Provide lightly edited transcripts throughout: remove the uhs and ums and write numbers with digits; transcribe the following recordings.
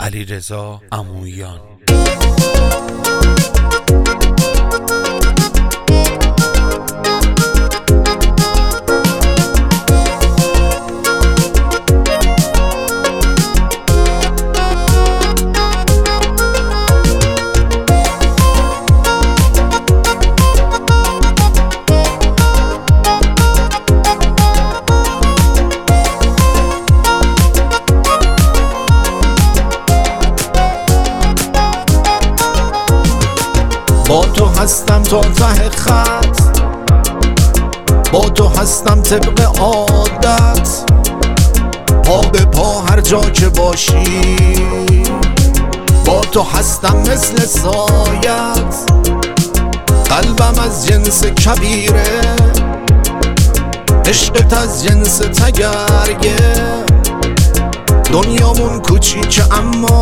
علیرضا عمویان. با تو هستم تا ته خط، با تو هستم طبق عادت، پا به پا هر جا که باشی. با تو هستم مثل سایت، قلبم از جنس کبیره، عشقت از جنس تگرگه. دنیامون کوچیکه اما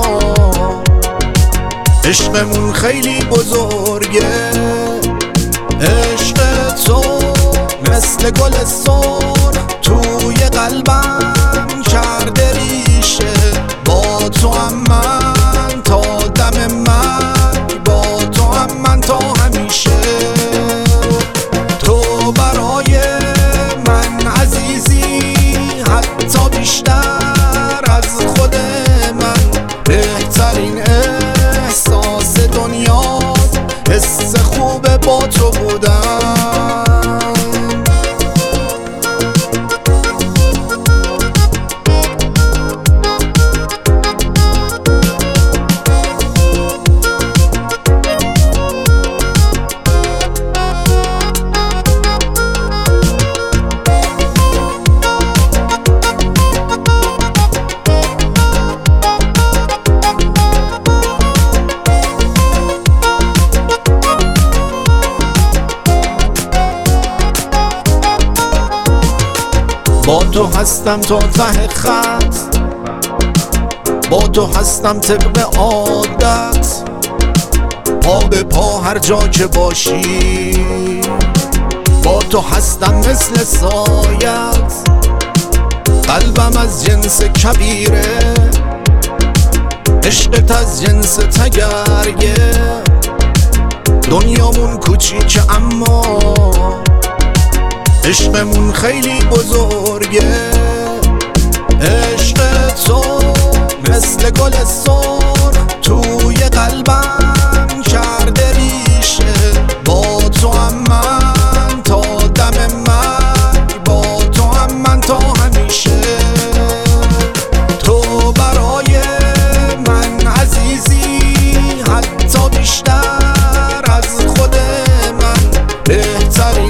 عشقمون خیلی بزرگه. عشق تو مثل گل سرخ توی قلبم کرده ریشه. با تو هم من تا دم مرگ، با تو هم من تا همیشه. تو برای من عزیزی حتی بیشتر از خود من. بهترین احساس دنیاست حس خوب با تو بودن. با تو هستم تا ته خط، با تو هستم طبق عادت، پا به پا هر جا که باشی. با تو هستم مثل سایت، قلبم از جنس کبیره، عشقت از جنس تگرگه. دنیامون کوچیکه اما عشقمون خیلی بزرگه. عشق تو مثل گل سرخ توی قلبم کرده ریشه. با تو هم من تا دم مرگ، با تو هم من تا همیشه. تو برای من عزیزی حتی بیشتر از خود من. بهترین